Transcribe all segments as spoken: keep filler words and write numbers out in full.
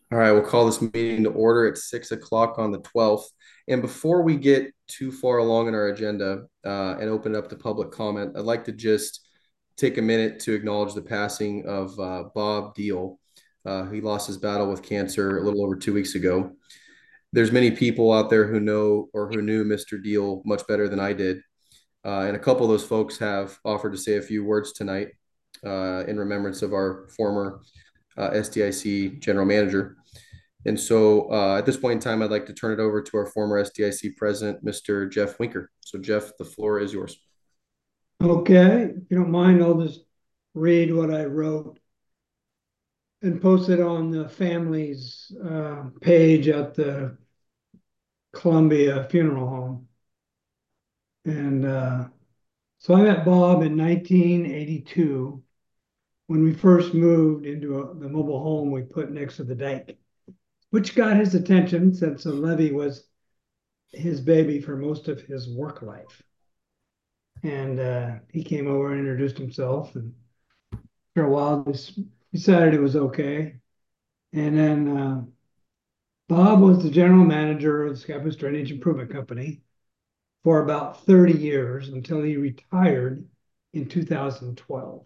All right, we'll call this meeting to order at six o'clock on the twelfth. And before we get too far along in our agenda uh, and open it up to public comment, I'd like to just take a minute to acknowledge the passing of uh, Bob Deal. Uh, he lost his battle with cancer a little over two weeks ago. There's many people out there who know or who knew Mister Deal much better than I did. Uh, and a couple of those folks have offered to say a few words tonight uh, in remembrance of our former uh, S D I C general manager. And so uh, at this point in time, I'd like to turn it over to our former S D I C president, Mister Jeff Winker. So, Jeff, the floor is yours. Okay, if you don't mind, I'll just read what I wrote and post it on the family's uh, page at the Columbia Funeral Home. And uh, so I met Bob in nineteen eighty-two when we first moved into a, the mobile home we put next to the dike, which got his attention since the levee was his baby for most of his work life. And uh, he came over and introduced himself, and for a while, we decided it was okay. And then uh, Bob was the general manager of the Scappoose Drainage Improvement Company for about thirty years until he retired in two thousand twelve.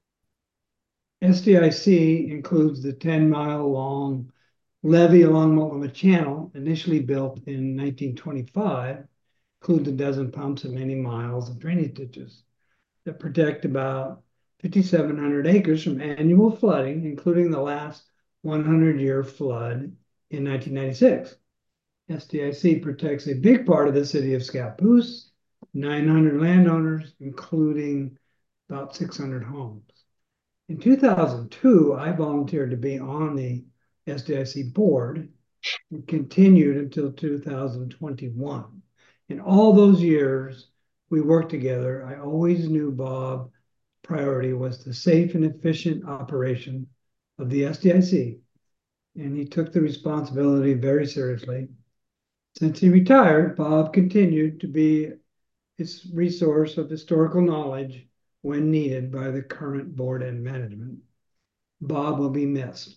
S D I C includes the ten mile long levee along Multnomah Channel, initially built in nineteen twenty-five, includes a dozen pumps and many miles of drainage ditches that protect about fifty-seven hundred acres from annual flooding, including the last one hundred year flood in nineteen ninety-six. S D I C protects a big part of the city of Scappoose, nine hundred landowners, including about six hundred homes. In two thousand two, I volunteered to be on the S D I C board and continued until two thousand twenty-one. In all those years we worked together, I always knew Bob priority was the safe and efficient operation of the S D I C, and he took the responsibility very seriously. Since he retired, Bob continued to be his resource of historical knowledge when needed by the current board and management. Bob will be missed.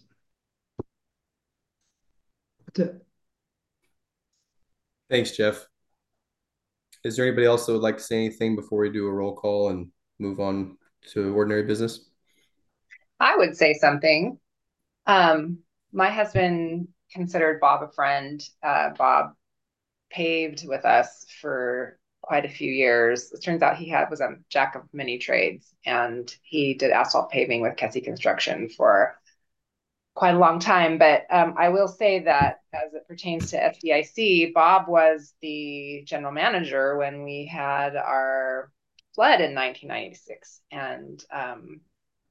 That's it. Thanks, Jeff. Is there anybody else that would like to say anything before we do a roll call and move on to ordinary business? I would say something. Um, my husband considered Bob a friend. Uh, Bob paved with us for quite a few years. It turns out he had was a jack of many trades, and he did asphalt paving with Kessie Construction for quite a long time. But um, I will say that as it pertains to S D I C, Bob was the general manager when we had our flood in nineteen ninety-six, and um,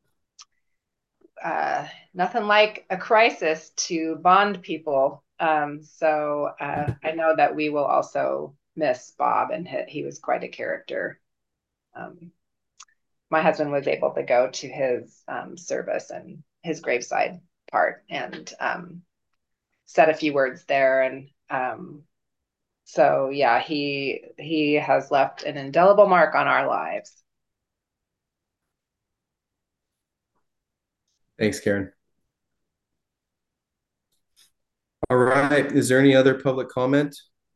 uh, nothing like a crisis to bond people. Um, so uh, I know that we will also miss Bob, and he, he was quite a character. Um, my husband was able to go to his um, service and his graveside part and um, said a few words there. And um, so, yeah, he he has left an indelible mark on our lives. Thanks, Karen. All right. Is there any other public comment?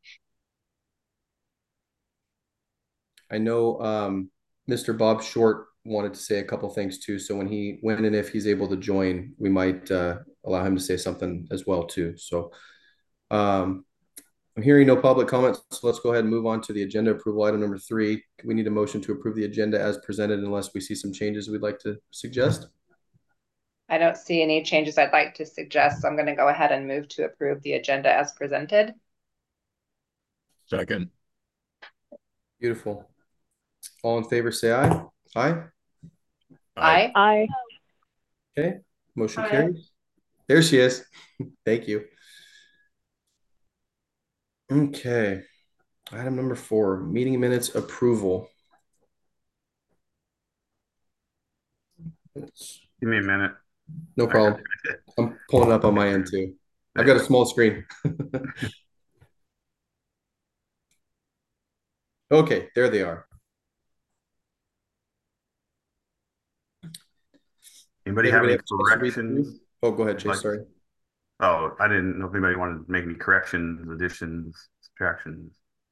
I know um, Mister Bob Short wanted to say a couple things too. So when he when and if he's able to join, we might uh, allow him to say something as well too. So um, I'm hearing no public comments, so let's go ahead and move on to the agenda approval. Item number three. We need a motion to approve the agenda as presented unless we see some changes we'd like to suggest. I don't see any changes I'd like to suggest, so I'm going to go ahead and move to approve the agenda as presented. Second. Beautiful. All in favor, say aye. Aye. Aye. Aye. Aye. Okay. Motion Aye. carries. There she is. Thank you. Okay. Item number four, meeting minutes approval. Give me a minute. No problem. I'm pulling it up on my end too. I've got a small screen. Okay, there they are. Anybody have Anybody any have a chance to read corrections? through? Oh, go ahead, Chase. Like, Sorry. Oh, I didn't know if anybody wanted to make any corrections, additions, subtractions.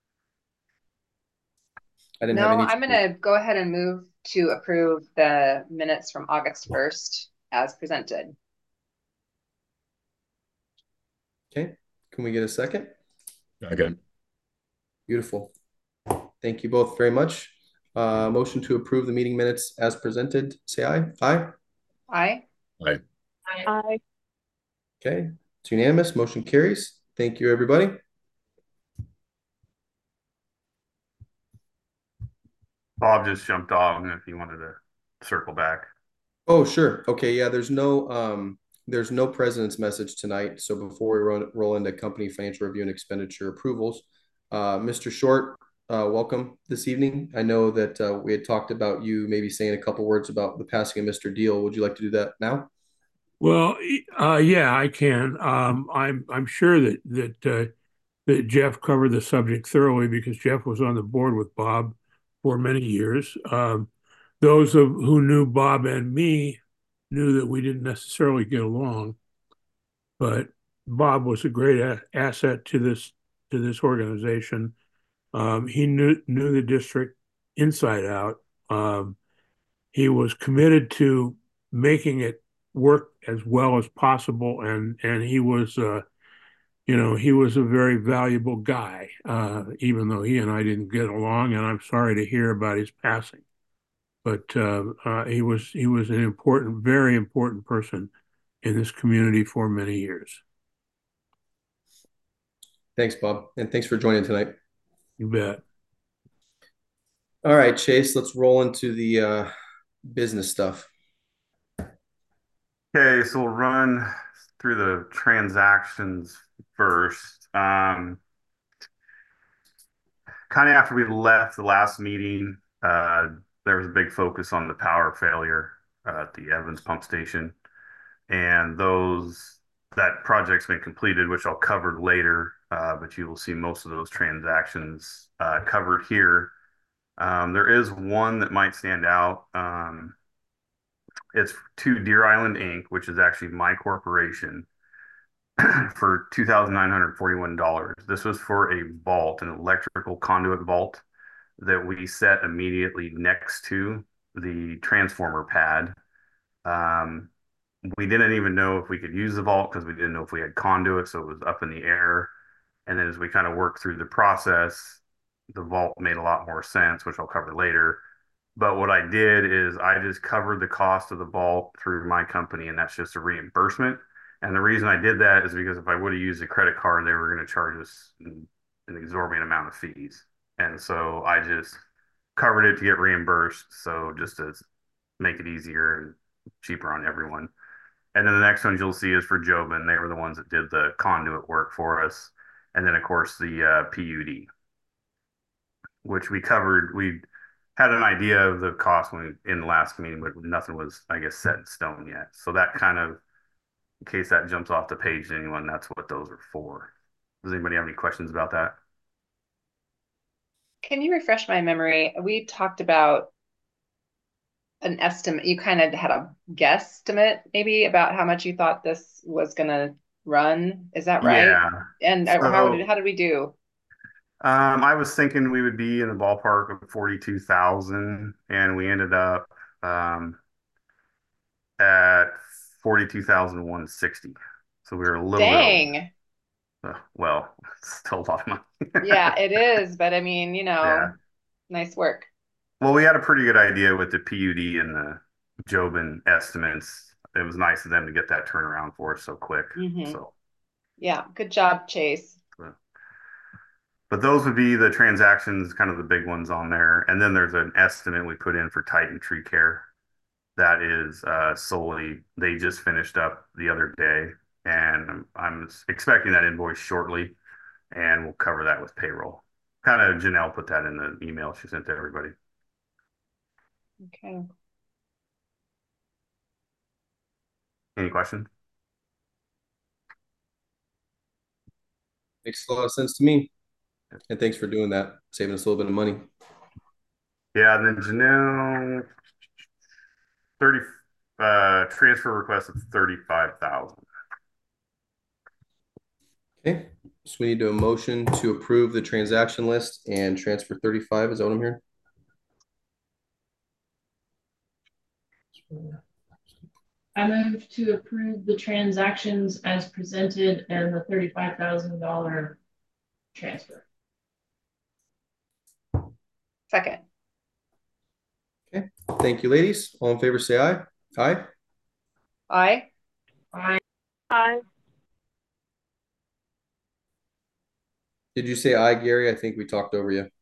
I didn't have No, any I'm changes. gonna go ahead and move to approve the minutes from August first as presented. Okay, can we get a second? Second. Beautiful. Thank you both very much. Uh, motion to approve the meeting minutes as presented. Say aye. Aye. Aye. Aye. Aye. Okay, it's unanimous. Motion carries. Thank you, everybody. Bob just jumped off, and if you wanted to circle back. Oh, sure. Okay, yeah, there's no um there's no president's message tonight. So before we roll, roll into company financial review and expenditure approvals, uh, Mister Short, uh, welcome this evening. I know that uh, we had talked about you maybe saying a couple words about the passing of Mister Deal. Would you like to do that now? Well, uh, yeah, I can. Um, I'm I'm sure that that uh, that Jeff covered the subject thoroughly because Jeff was on the board with Bob for many years. Um, those of who knew Bob and me knew that we didn't necessarily get along, but Bob was a great a asset to this to this organization. Um, he knew knew the district inside out. Um, he was committed to making it work as well as possible, and and he was uh, you know he was a very valuable guy, uh, even though he and I didn't get along, and I'm sorry to hear about his passing. But uh, uh, he was he was an important, very important person in this community for many years. Thanks, Bob, and thanks for joining tonight. You bet. All right, Chase, let's roll into the uh, business stuff. Okay, so we'll run through the transactions first. Um, kind of after we left the last meeting, uh, there was a big focus on the power failure uh, at the Evans pump station. And those that project's been completed, which I'll cover later, uh, but you will see most of those transactions uh, covered here. Um, there is one that might stand out. Um, it's to Deer Island Incorporated, which is actually my corporation, for two thousand nine hundred forty-one dollars. This was for a vault, an electrical conduit vault that we set immediately next to the transformer pad. Um, we didn't even know if we could use the vault because we didn't know if we had conduit, so it was up in the air. And then as we kind of worked through the process, the vault made a lot more sense, which I'll cover later. But what I did is I just covered the cost of the vault through my company, and that's just a reimbursement. And the reason I did that is because if I would have used a credit card, they were going to charge us an exorbitant amount of fees. And so I just covered it to get reimbursed. So just to make it easier and cheaper on everyone. And then the next ones you'll see is for Jobin. They were the ones that did the conduit work for us. And then, of course, the uh, P U D, which we covered. We had an idea of the cost when we, in the last meeting, but nothing was, I guess, set in stone yet. So that kind of, in case that jumps off the page to anyone, that's what those are for. Does anybody have any questions about that? Can you refresh my memory? We talked about an estimate. You kind of had a guesstimate maybe about how much you thought this was going to run. Is that right? Yeah. And So, how did how did we do? Um, I was thinking we would be in the ballpark of forty-two thousand, and we ended up um, at forty-two thousand one hundred sixty. So we were a little bit over. Dang. Uh, well, it's still a lot of money. Yeah, it is. But I mean, you Yeah. know, nice work. Well, we had a pretty good idea with the P U D and the Jobin estimates. It was nice of them to get that turnaround for us so quick. Mhm. So, Yeah, good job, Chase. but, but those would be the transactions, kind of the big ones on there. And then there's an estimate we put in for Titan Tree Care. That is uh, solely, they just finished up the other day, and I'm, I'm expecting that invoice shortly, and we'll cover that with payroll. Kind of Janelle put that in the email she sent to everybody. Okay. Any questions? Makes a lot of sense to me. And thanks for doing that, saving us a little bit of money. Yeah, and then Janelle, thirty uh transfer request of thirty-five thousand. Okay, so we need to a motion to approve the transaction list and transfer thirty-five. Is that what I'm hearing? I move to approve the transactions as presented and the thirty-five thousand dollar transfer. Second. Okay, thank you, ladies. All in favor, say aye. Aye. Aye. Aye. Aye. Did you say aye, Gary? I think we talked over you.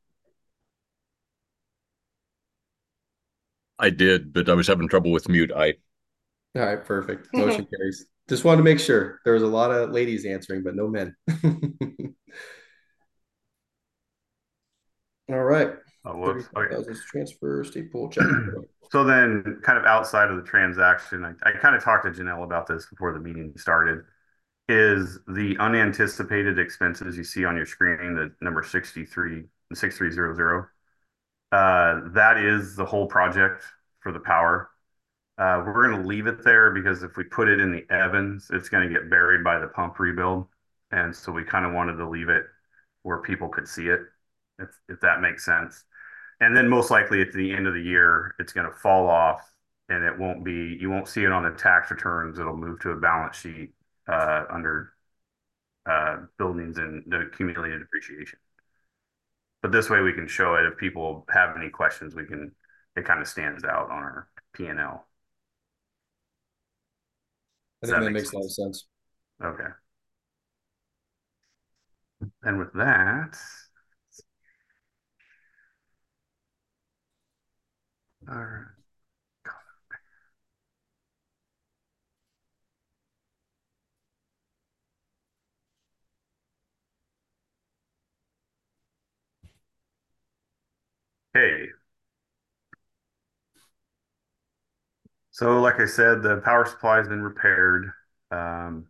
I did, but I was having trouble with mute. I All right, perfect. Motion carries. Just wanted to make sure. There was a lot of ladies answering, but no men. All right. Oh, whoops. Okay. Transfer state pool check. So then kind of outside of the transaction, I, I kind of talked to Janelle about this before the meeting started, is the unanticipated expenses you see on your screen, the number sixty-three, sixty-three hundred. Uh, that is the whole project for the power. Uh, we're going to leave it there because if we put it in the Evans, it's going to get buried by the pump rebuild. And so we kind of wanted to leave it where people could see it, if, if that makes sense. And then most likely at the end of the year, it's going to fall off and it won't be, you won't see it on the tax returns. It'll move to a balance sheet uh, under uh, buildings and the accumulated depreciation. But this way we can show it. If people have any questions, we can, it kind of stands out on our P and L. I think that, that makes a lot of sense. Okay. And with that, all right. Hey. So like I said, the power supply has been repaired. Um,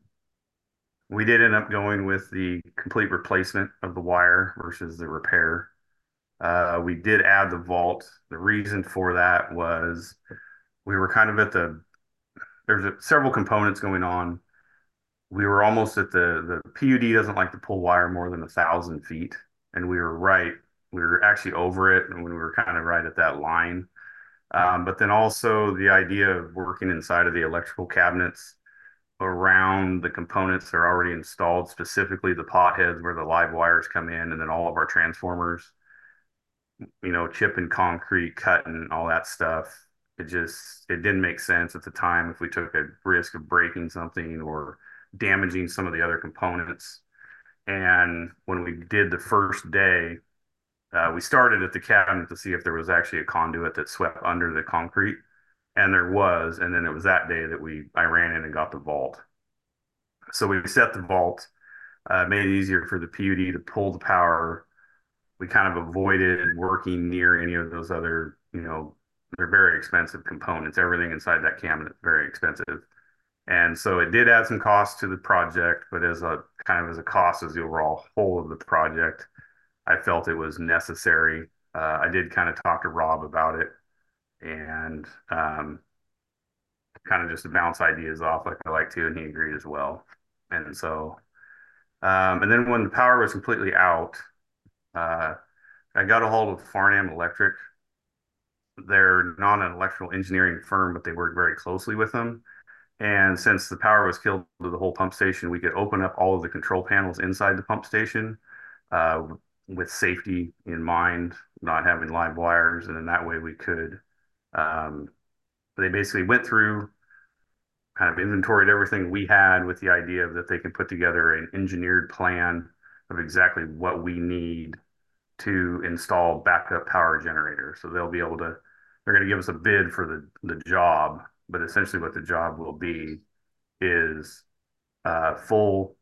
we did end up going with the complete replacement of the wire versus the repair. Uh, we did add the vault. The reason for that was we were kind of at the, there's a, several components going on. We were almost at the, the P U D doesn't like to pull wire more than a thousand feet. And we were right, we were actually over it and we were kind of right at that line. Um, but then also the idea of working inside of the electrical cabinets around the components that are already installed, specifically the pot heads where the live wires come in, and then all of our transformers, you know, chipping concrete, cutting, all that stuff. It just, it didn't make sense at the time if we took a risk of breaking something or damaging some of the other components. And when we did the first day, uh, we started at the cabinet to see if there was actually a conduit that swept under the concrete. And there was, and then it was that day that we, I ran in and got the vault. So we set the vault, uh, made it easier for the P U D to pull the power. We kind of avoided working near any of those other, you know, they're very expensive components. Everything inside that cabinet is very expensive. And so it did add some cost to the project, but as a kind of as a cost as the overall whole of the project, I felt it was necessary. Uh, I did kind of talk to Rob about it and um, kind of just to bounce ideas off like I like to, and he agreed as well. And so, um, and then when the power was completely out, uh, I got a hold of Farnham Electric. They're not an electrical engineering firm, but they work very closely with them. And since the power was killed to the whole pump station, we could open up all of the control panels inside the pump station uh, with safety in mind, not having live wires. And in that way we could, um, they basically went through, kind of inventoried everything we had with the idea that they can put together an engineered plan of exactly what we need to install backup power generator. So they'll be able to, they're going to give us a bid for the, the job, but essentially what the job will be is uh, full,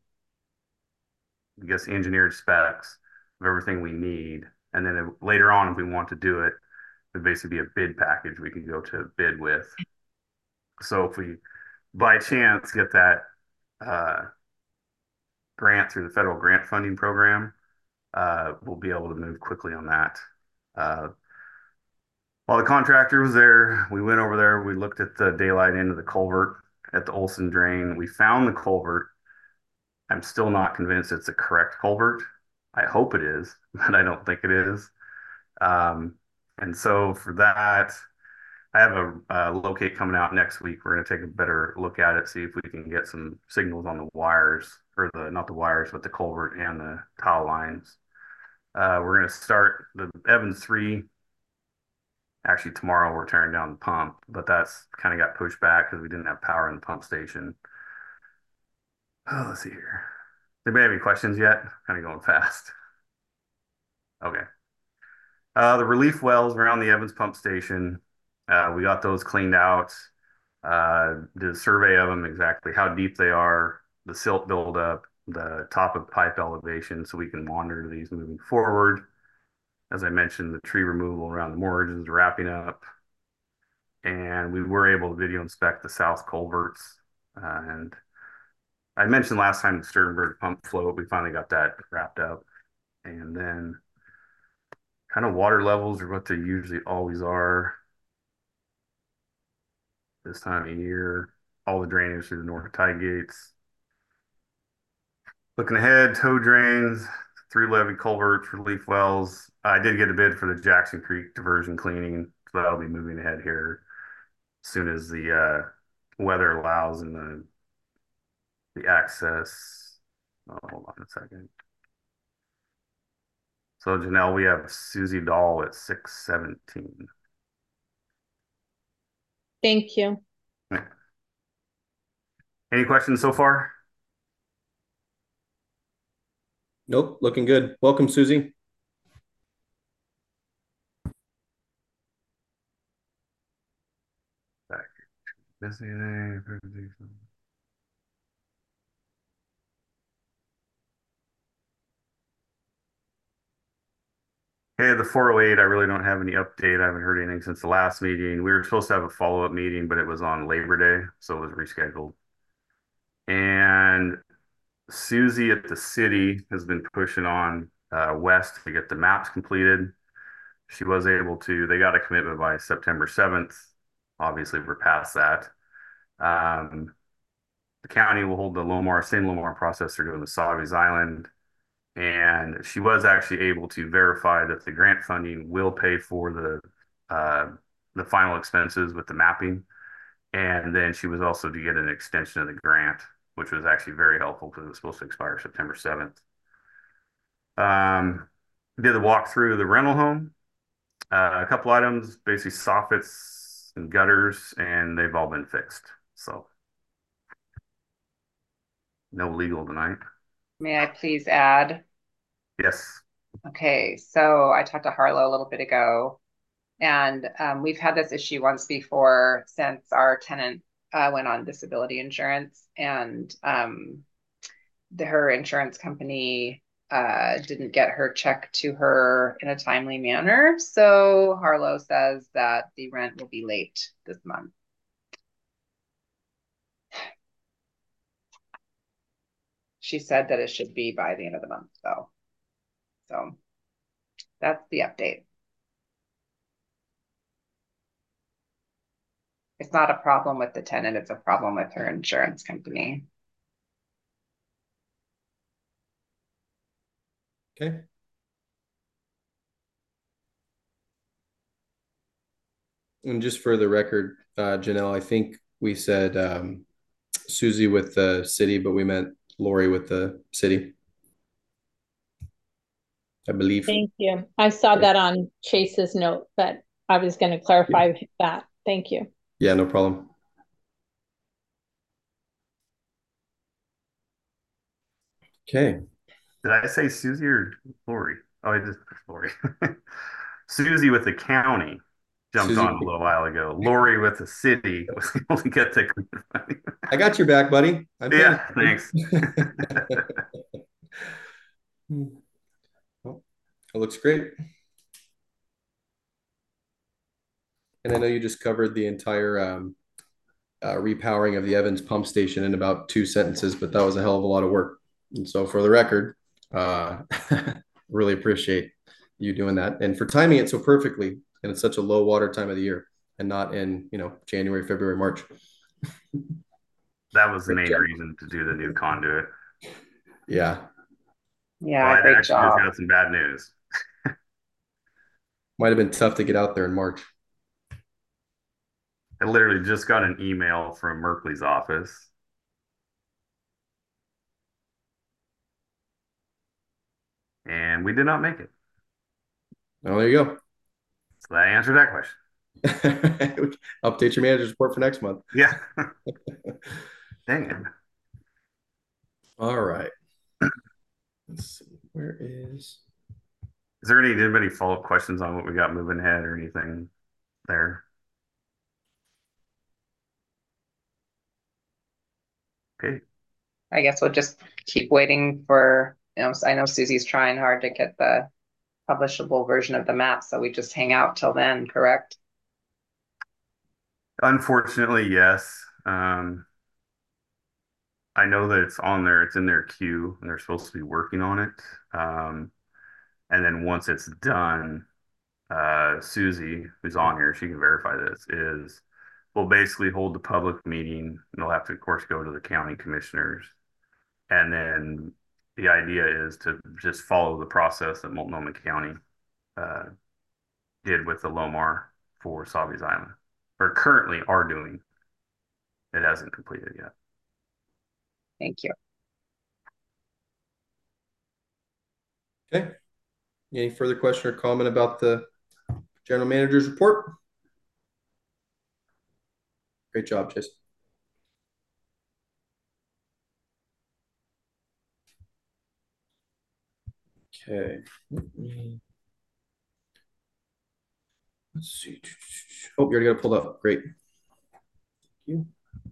I guess, engineered specs of everything we need. And then if, later on, if we want to do it, it'd basically be a bid package we can go to bid with. So if we, by chance, get that uh, grant through the federal grant funding program, uh, we'll be able to move quickly on that. Uh, while the contractor was there, we went over there, we looked at the daylight into the culvert at the Olson drain. We found the culvert. I'm still not convinced it's a correct culvert. I hope it is, but I don't think it is. Um, and so for that, I have a, a locate coming out next week. We're going to take a better look at it, see if we can get some signals on the wires, or the not the wires, but the culvert and the tile lines. Uh, we're going to start the Evans three. Actually, tomorrow we're tearing down the pump, but that's kind of got pushed back because we didn't have power in the pump station. Oh, let's see here. Anybody have any questions yet? Kind of going fast. Okay. Uh, the relief wells around the Evans pump station, uh, we got those cleaned out. Uh, did a survey of them, exactly how deep they are, the silt buildup, the top of pipe elevation, so we can monitor these moving forward. As I mentioned, the tree removal around the margins is wrapping up. And we were able to video inspect the south culverts. Uh, and I mentioned last time the Sternberg pump float, we finally got that wrapped up. And then kind of water levels are what they usually always are this time of year. All the drainage through the north tide gates. Looking ahead, tow drains, through levee culverts, relief wells. I did get a bid for the Jackson Creek diversion cleaning, so that'll be moving ahead here as soon as the uh, weather allows and the the access. Oh, hold on a second. So Janelle, we have Susie Dahl at six seventeen. Thank you. Any questions so far? Nope, looking good. Welcome, Susie. Back. Missing anything? Hey, the four oh eight, I really don't have any update. I haven't heard anything since the last meeting. We were supposed to have a follow-up meeting, but it was on Labor Day, so it was rescheduled. And Susie at the city has been pushing on uh, West to get the maps completed. She was able to, they got a commitment by September seventh. Obviously, we're past that. Um, the county will hold the Lomar, same Lomar process they're doing with Savi's Island. And she was actually able to verify that the grant funding will pay for the uh, the final expenses with the mapping. And then she was also to get an extension of the grant, which was actually very helpful because it was supposed to expire September seventh. Um, did the walk through the rental home. Uh, a couple items, basically soffits and gutters, and they've all been fixed. So no legal tonight. May I please add? Yes. Okay, so I talked to Harlow a little bit ago, and um, we've had this issue once before since our tenant uh, went on disability insurance, and um, the, her insurance company uh, didn't get her check to her in a timely manner. So Harlow says that the rent will be late this month. She said that it should be by the end of the month, though. So that's the update. It's not a problem with the tenant, it's a problem with her insurance company. Okay. And just for the record, uh, Janelle, I think we said um, Susie with the city, but we meant Lori with the city, I believe. Thank you. I saw that on Chase's note, but I was going to clarify Yeah. that. Thank you. Yeah, no problem. Okay. Did I say Susie or Lori? Oh, I just Lori. Susie with the county jumped Susie. on a little while ago. Lori with the city was able to get the. I got your back, buddy. I'm Yeah, thanks. Well, it looks great. And I know you just covered the entire um, uh, repowering of the Evans pump station in about two sentences, but that was a hell of a lot of work. And so for the record, uh, really appreciate you doing that and for timing it so perfectly. And it's such a low water time of the year and not in, you know, January, February, March. That was the Great main job. reason to do the new conduit. Yeah. Yeah, Well, I'd great actually just job. got some bad news. Might have been tough to get out there in March. I literally just got an email from Merkley's office. And we did not make it. Oh, there you go. So that answered that question. Update your manager's report for next month. Yeah. Dang it. All right. Let's see. Where is Is there any anybody follow-up questions on what we got moving ahead or anything there? Okay. I guess we'll just keep waiting for, you know, I know Susie's trying hard to get the publishable version of the map, so we just hang out till then, correct? Unfortunately, yes. Um, I know that it's on there, it's in their queue, and they're supposed to be working on it. Um, and then once it's done, uh, Susie, who's on here, she can verify this, is we'll basically hold the public meeting. And they'll have to, of course, go to the county commissioners. And then the idea is to just follow the process that Multnomah County uh, did with the Lomar for Savi's Island, or currently are doing. It hasn't completed yet. Thank you. Okay. Any further question or comment about the general manager's report? Great job, Jason. Okay. Let's see. Oh, you already got it pulled up. Great. Thank you.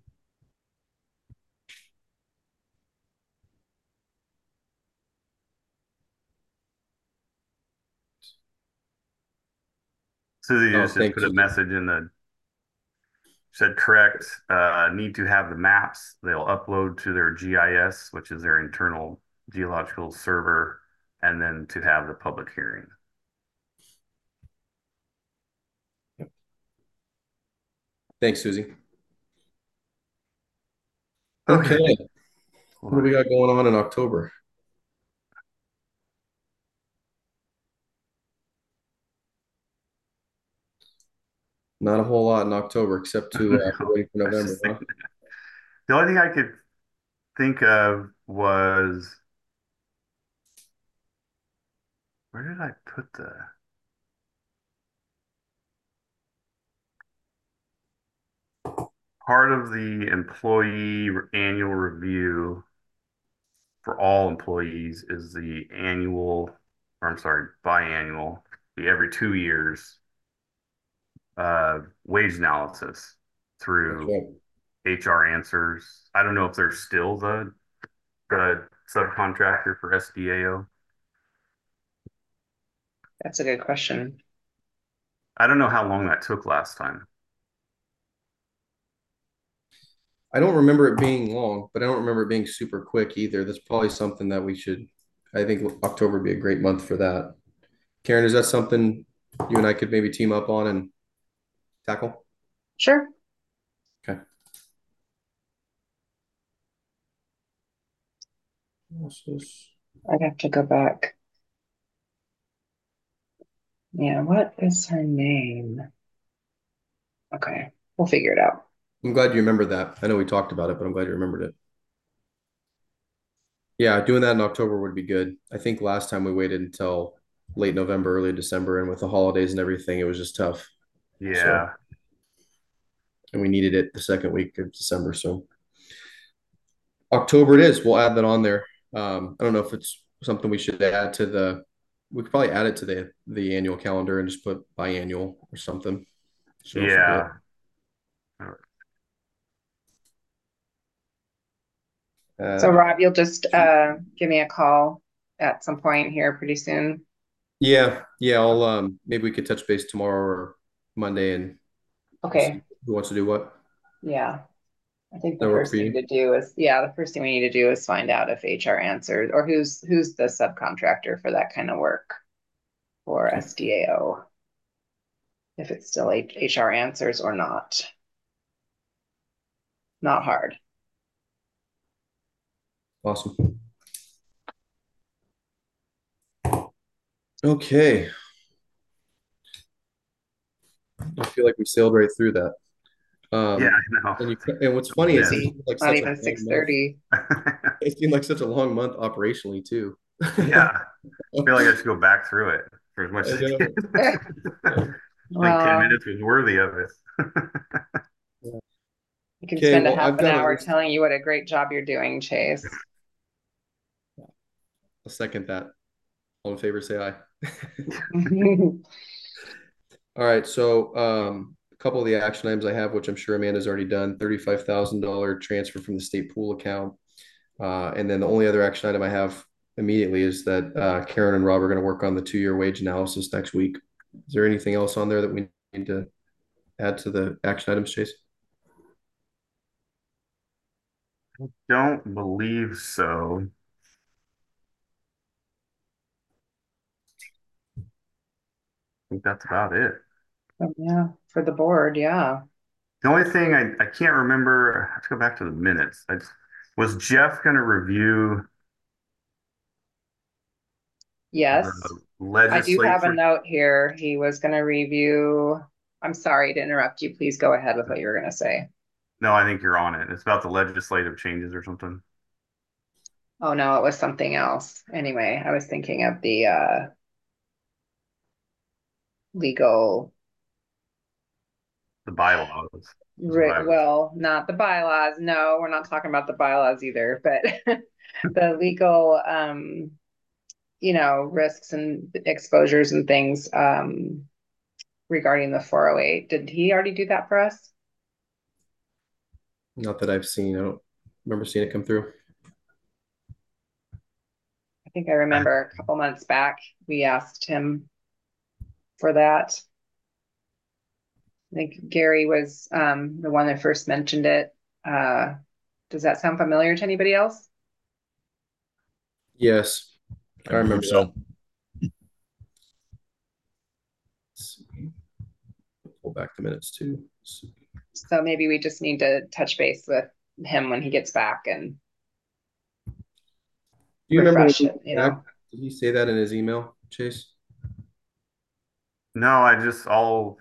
Susie Oh, just, just thanks, put a Susie. message in the, said correct, uh, need to have the maps. They'll upload to their G I S, which is their internal geological server, and then to have the public hearing. Yep. Thanks, Susie. Okay. Okay. What do we got going on in October? Not a whole lot in October, except to uh, No, waiting for I was November. just Huh? thinking that. The only thing I could think of was, where did I put the, part of the employee annual review for all employees is the annual, or I'm sorry, biannual, the every two years uh, wage analysis That's through right. H R Answers. I don't know if they're still the, the subcontractor for S D A O. That's a good question. I don't know how long that took last time. I don't remember it being long, but I don't remember it being super quick either. That's probably something that we should, I think October would be a great month for that. Karen, is that something you and I could maybe team up on and tackle? Sure. Okay. What's this? I'd have to go back. Yeah, what is her name? Okay, we'll figure it out. I'm glad you remembered that. I know we talked about it, but I'm glad you remembered it. Yeah, doing that in October would be good. I think last time we waited until late November, early December, and with the holidays and everything, it was just tough. Yeah. So, and we needed it the second week of December. So October it is. We'll add that on there. Um, I don't know if it's something we should add to the, we could probably add it to the the annual calendar and just put biannual or something. So Yeah. Uh, So Rob, you'll just uh, give me a call at some point here pretty soon. yeah, yeah. I'll um maybe we could touch base tomorrow or Monday and Okay. who wants to do what? Yeah. I think the That work first for thing you? to do is, yeah, the first thing we need to do is find out if H R answers or who's who's the subcontractor for that kind of work for Okay. S D A O. If it's still H R answers or not. Not hard. Awesome. Okay. I feel like we sailed right through that. Um, Yeah, I know. and, you, and what's funny is it Maybe seemed like not such a even long six month. thirty. It seemed like such a long month operationally too. Yeah, I feel like I should go back through it for as much I as I know. can. Yeah. I think ten Well, minutes was worthy of it. you can Okay, spend a well, half I've an got a hour list. telling you what a great job you're doing, Chase. I'll second that. All in favor, say aye. All right, so um, a couple of the action items I have, which I'm sure Amanda's already done, thirty-five thousand dollar transfer from the state pool account. Uh, and then the only other action item I have immediately is that uh, Karen and Rob are going to work on the two-year wage analysis next week. Is there anything else on there that we need to add to the action items, Chase? Don't believe so. I think that's about it. Oh, yeah, for the board, yeah. The only thing I, I can't remember, I have to go back to the minutes. I just, was Jeff going to review Yes, the I do have a legislature? note here. He was going to review. I'm sorry to interrupt you. Please go ahead with what you were going to say. No, I think you're on it. It's about the legislative changes or something. Oh, no, it was something else. Anyway, I was thinking of the uh, legal, The bylaws. That's what I ri- was. well, not the bylaws. No, we're not talking about the bylaws either, but the legal, um, you know, risks and exposures and things um, regarding the four oh eight. Did he already do that for us? Not that I've seen. I don't remember seeing it come through. I think I remember a couple months back, we asked him for that. I think Gary was um, the one that first mentioned it. Uh, does that sound familiar to anybody else? Yes, I, I remember believe so. that. Let's see. Pull back the minutes too. So maybe we just need to touch base with him when he gets back and Do you remember when refresh he it, you back? know? Did he say that in his email, Chase? No, I just all,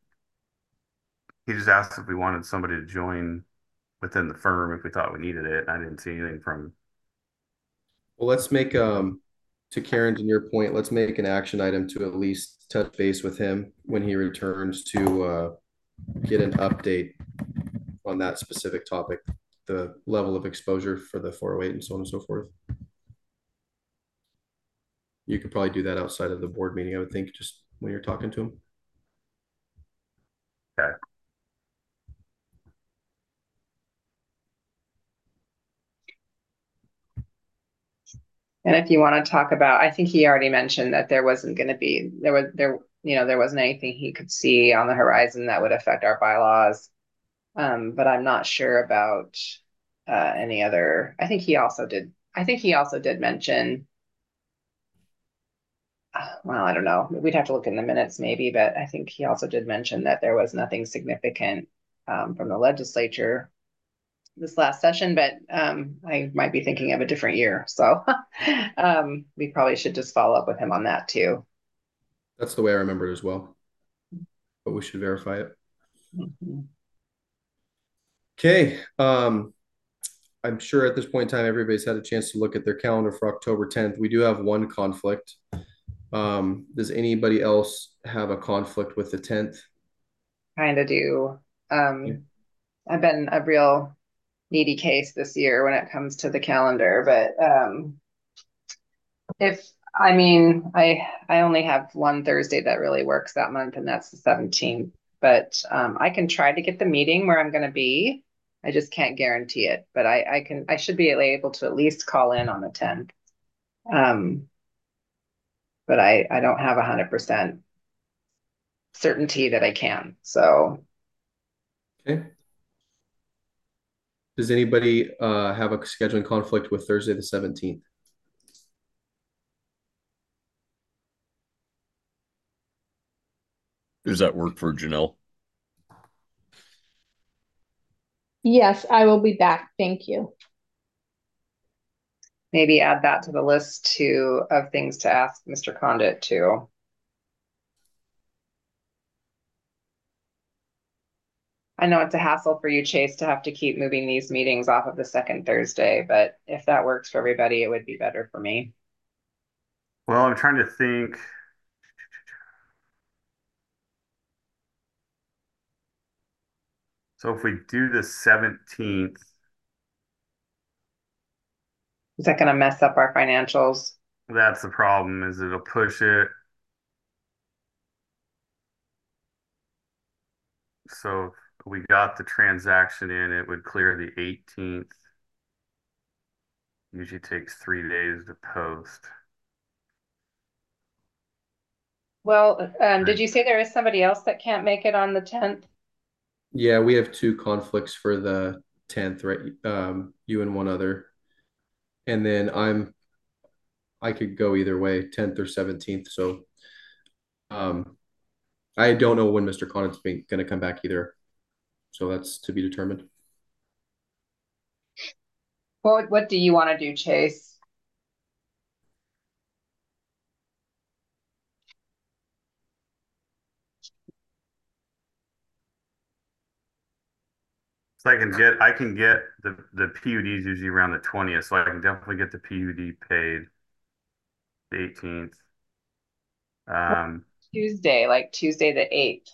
he just asked if we wanted somebody to join within the firm if we thought we needed it. I didn't see anything from, Well, let's make um to Karen's and your point, let's make an action item to at least touch base with him when he returns to uh get an update on that specific topic, the level of exposure for the four oh eight and so on and so forth. You could probably do that outside of the board meeting, I would think, just when you're talking to him. okay. And if you want to talk about, I think he already mentioned that there wasn't going to be, there was, there, you know, there wasn't anything he could see on the horizon that would affect our bylaws. Um, but I'm not sure about uh, any other, I think he also did, I think he also did mention, uh, well, I don't know, we'd have to look in the minutes maybe, but I think he also did mention that there was nothing significant um, from the legislature this last session, but um, I might be thinking of a different year. So um, we probably should just follow up with him on that too. That's the way I remember it as well, but we should verify it. Mm-hmm. Okay. Um, I'm sure at this point in time, everybody's had a chance to look at their calendar for October tenth. We do have one conflict. Um, does anybody else have a conflict with the tenth? Kind of do. Um, Yeah. I've been a real needy case this year when it comes to the calendar, but um, if I mean, I I only have one Thursday that really works that month, and that's the seventeenth. But um, I can try to get the meeting where I'm going to be. I just can't guarantee it, but I I can I should be able to at least call in on the tenth. Um, but I I don't have a hundred percent certainty that I can. So Okay. Does anybody uh, have a scheduling conflict with Thursday the seventeenth? Does that work for Janelle? Yes, I will be back. Thank you. maybe add that to the list too of things to ask Mister Condit too. I know it's a hassle for you, Chase, to have to keep moving these meetings off of the second Thursday, but if that works for everybody, it would be better for me. Well, I'm trying to think. So if we do the seventeenth, Is that going to mess up our financials? that's the problem, is it'll push it. So if we got the transaction in, it would clear the eighteenth. Usually takes three days to post. Well, um, did you say there is somebody else that can't make it on the tenth? Yeah, we have two conflicts for the tenth, right? Um, you and one other. And then I'm I could go either way, tenth or seventeenth. So um I don't know when Mister Conant's going to come back either. So that's to be determined. What what do you want to do, Chase? So I can get I can get the the P U Ds usually around the twentieth, so I can definitely get the P U D paid the eighteenth. Um, Tuesday, like Tuesday the eighth.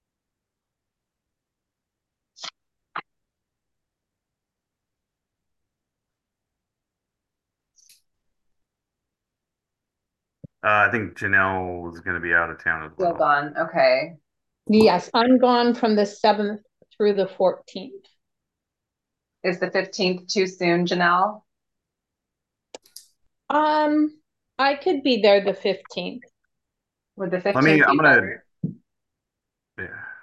uh, I think Janelle is going to be out of town as Still well. gone. Okay. Yes, I'm gone from the seventh through the fourteenth. Is the fifteenth too soon, Janelle? Um, I could be there the fifteenth. Would the Let me. fifteenth I'm be gonna. better? Yeah.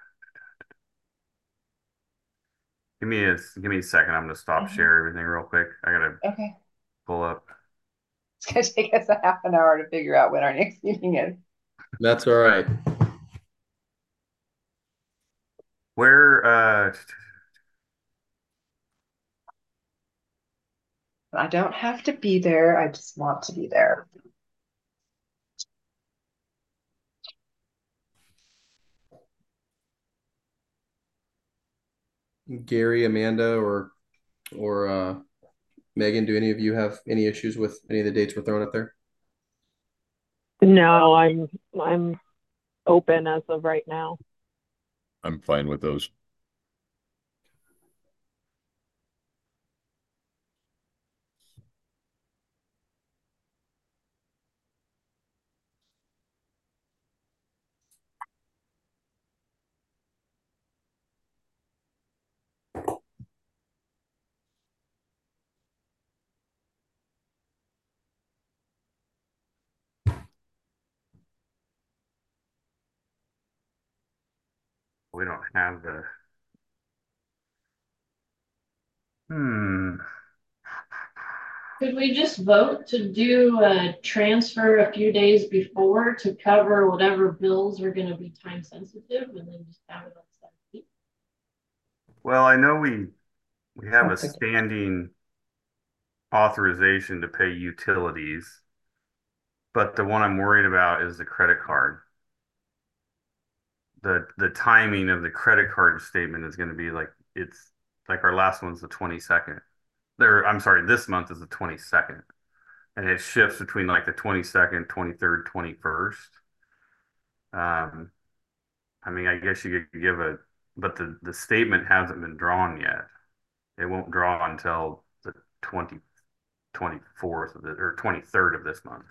Give me a give me a second. I'm gonna stop Mhm. share everything real quick. I gotta Okay. pull up. It's gonna take us a half an hour to figure out when our next meeting is. That's all right. Where uh I don't have to be there. I just want to be there. Gary, Amanda, or or uh, Megan, do any of you have any issues with any of the dates we're throwing up there? No, I'm I'm open as of right now. I'm fine with those. we don't have the hmm. Could we just vote to do a transfer a few days before to cover whatever bills are gonna be time sensitive and then just have it on seventeenth? Well, I know we we have a That's okay. standing authorization to pay utilities, but the one I'm worried about is the credit card. The the timing of the credit card statement is going to be like it's like our last one's the twenty-second. There, I'm sorry, this month is the twenty-second. And it shifts between like the twenty-second, twenty-third, twenty-first. Um, I mean, I guess you could give a, but the, the statement hasn't been drawn yet. It won't draw until the twenty, twenty-fourth of the, or twenty-third of this month.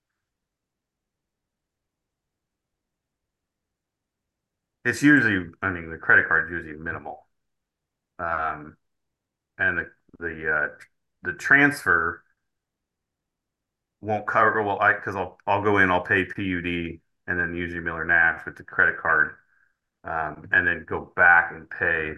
It's usually, I mean, the credit card is usually minimal. Um, and the, the, uh, the transfer won't cover, well, I, cause I'll, I'll go in, I'll pay P U D and then usually Miller Nash with the credit card. Um, and then go back and pay.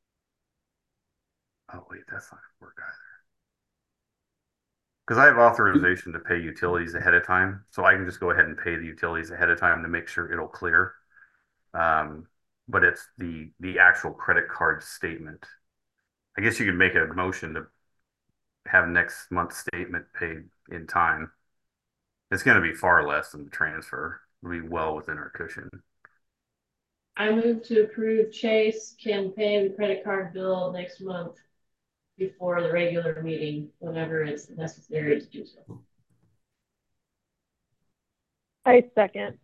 Oh, wait, that's not gonna work either. Because I have authorization to pay utilities ahead of time, so I can just go ahead and pay the utilities ahead of time to make sure it'll clear. Um, but it's the the actual credit card statement. I guess you could make a motion to have next month's statement paid in time. It's going to be far less than the transfer. It'll be well within our cushion. I move to approve Chase can pay the credit card bill next month before the regular meeting, whenever it's necessary to do so. I second.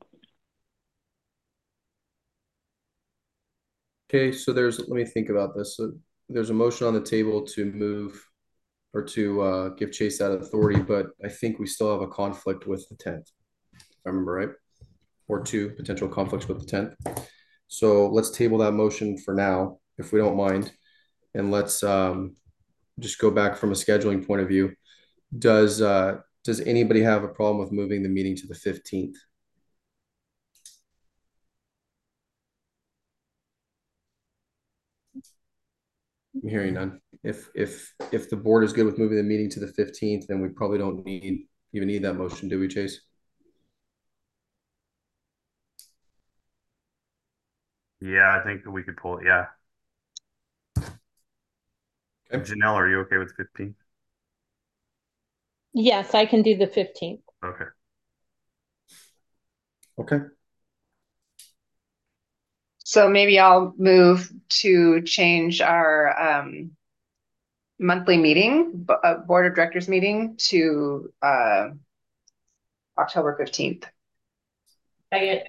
Okay, so there's, let me think about this. So there's a motion on the table to move or to uh, give Chase that authority, but I think we still have a conflict with the tenth, if I remember right, or two potential conflicts with the tenth. So let's table that motion for now, if we don't mind, and let's um, just go back from a scheduling point of view. Does uh, does anybody have a problem with moving the meeting to the fifteenth? I'm hearing none. If if if the board is good with moving the meeting to the fifteenth, then we probably don't need even need that motion, do we, Chase? Yeah, I think we could pull it. Yeah. Okay. Janelle, are you okay with fifteen? Yes, I can do the fifteenth. Okay. Okay. So maybe I'll move to change our um, monthly meeting, uh, board of directors meeting to uh, October fifteenth. Second.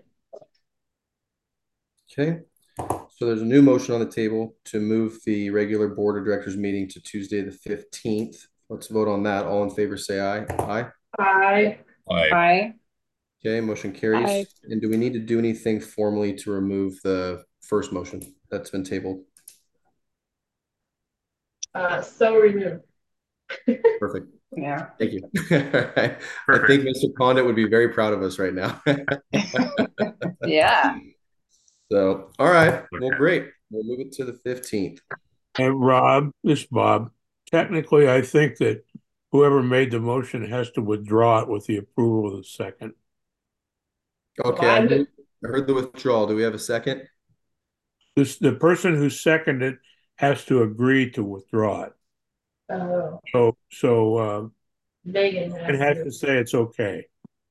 Okay. So there's a new motion on the table to move the regular board of directors meeting to Tuesday the fifteenth. Let's vote on that. All in favor, say aye. Aye. Aye. Aye. Aye. Okay, motion carries. Aye. And do we need to do anything formally to remove the first motion that's been tabled? Uh, so removed. Perfect. Yeah. Thank you. I think Mister Condit would be very proud of us right now. Yeah. So, all right. Okay. Well, great. We'll move it to the fifteenth. And Rob, this is Bob. Technically, I think that whoever made the motion has to withdraw it with the approval of the second. Okay, I heard, I heard the withdrawal. Do we have a second? This, the person who seconded it has to agree to withdraw it. Oh, So, so uh, Megan it has has to. to say it's okay.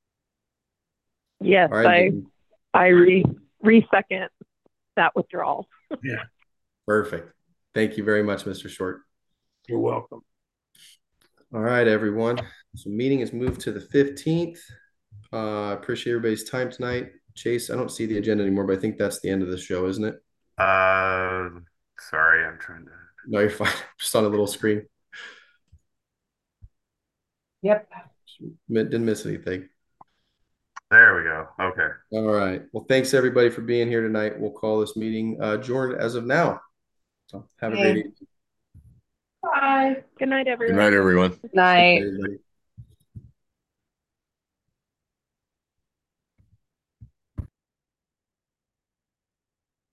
Yes, All right. I I re re-second that withdrawal. Yeah, Perfect. Thank you very much, Mister Short. you're welcome. All right, everyone. So meeting is moved to the fifteenth. Uh, appreciate everybody's time tonight. Chase, I don't see the agenda anymore, but I think that's the end of the show, isn't it? Uh, sorry, I'm trying to. No, you're fine. Just on a little screen. Yep. Didn't miss anything. There we go. Okay. All right. Well, thanks everybody for being here tonight. We'll call this meeting uh, adjourned as of now. So have a great evening. Bye. Good night, Good everyone. night, everyone. Night. Everybody.